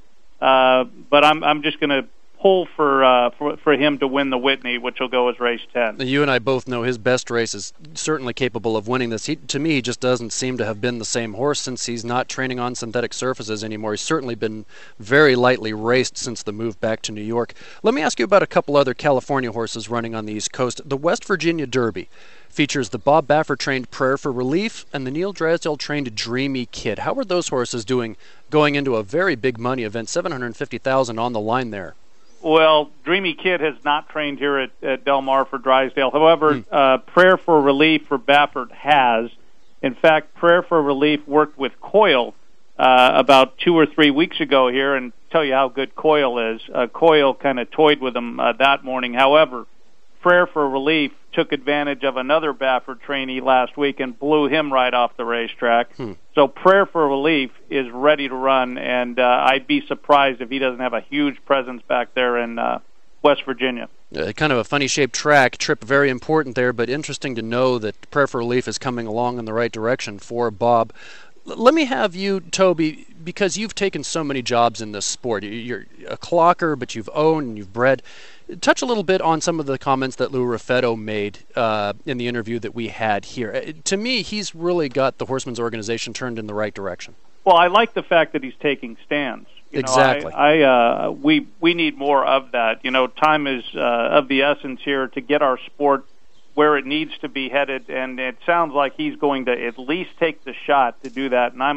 But I'm just going to pull for him to win the Whitney, which will go as race 10. You and I both know his best race is certainly capable of winning this. To me, he just doesn't seem to have been the same horse since he's not training on synthetic surfaces anymore. He's certainly been very lightly raced since the move back to New York. Let me ask you about a couple other California horses running on the East Coast. The West Virginia Derby features the Bob Baffert-trained Prayer for Relief and the Neil Drysdale-trained Dreamy Kid. How are those horses doing going into a very big money event, $750,000 on the line there? Well, Dreamy Kid has not trained here at Del Mar for Drysdale. However, Prayer for Relief for Baffert has. In fact, Prayer for Relief worked with Coyle about 2 or 3 weeks ago here, and tell you how good Coyle is. Coyle kind of toyed with him that morning. However, Prayer for Relief took advantage of another Baffert trainee last week and blew him right off the racetrack. So Prayer for Relief is ready to run, and I'd be surprised if he doesn't have a huge presence back there in West Virginia. Kind of a funny-shaped track, trip very important there, but interesting to know that Prayer for Relief is coming along in the right direction for Bob. Let me have you, Toby, because you've taken so many jobs in this sport. You're a clocker, but you've owned and you've bred. Touch a little bit on some of the comments that Lou Raffetto made in the interview that we had here. To me, he's really got the Horsemen's organization turned in the right direction. Well, I like the fact that he's taking stands. Exactly. We need more of that. Time is of the essence here to get our sport where it needs to be headed, and it sounds like he's going to at least take the shot to do that. And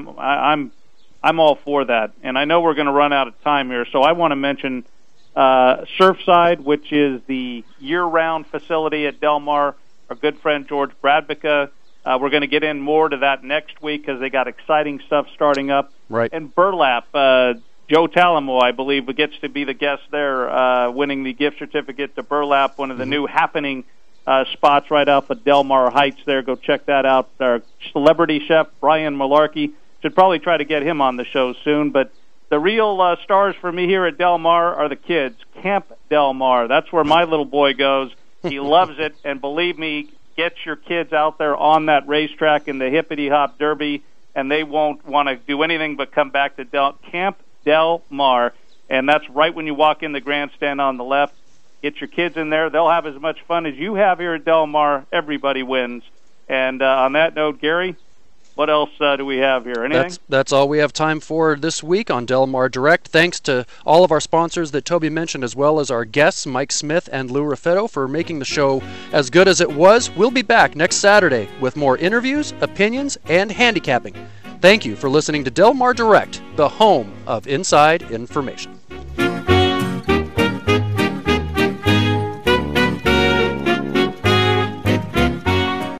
I'm all for that. And I know we're going to run out of time here, so I want to mention Surfside, which is the year-round facility at Del Mar. Our good friend George Bradbica. We're going to get in more to that next week because they got exciting stuff starting up. Right. And Burlap, Joe Talamo, I believe, gets to be the guest there, winning the gift certificate to Burlap, one of the new happening spots right off of Del Mar Heights there. Go check that out. Our celebrity chef, Brian Malarkey, should probably try to get him on the show soon. But the real stars for me here at Del Mar are the kids. Camp Del Mar. That's where my little boy goes. He loves it. And believe me, get your kids out there on that racetrack in the Hippity Hop Derby, and they won't want to do anything but come back to Camp Del Mar. And that's right when you walk in the grandstand on the left. Get your kids in there. They'll have as much fun as you have here at Del Mar. Everybody wins. And on that note, Gary, what else do we have here? Anything? That's all we have time for this week on Del Mar Direct. Thanks to all of our sponsors that Toby mentioned, as well as our guests, Mike Smith and Lou Raffetto, for making the show as good as it was. We'll be back next Saturday with more interviews, opinions, and handicapping. Thank you for listening to Del Mar Direct, the home of inside information.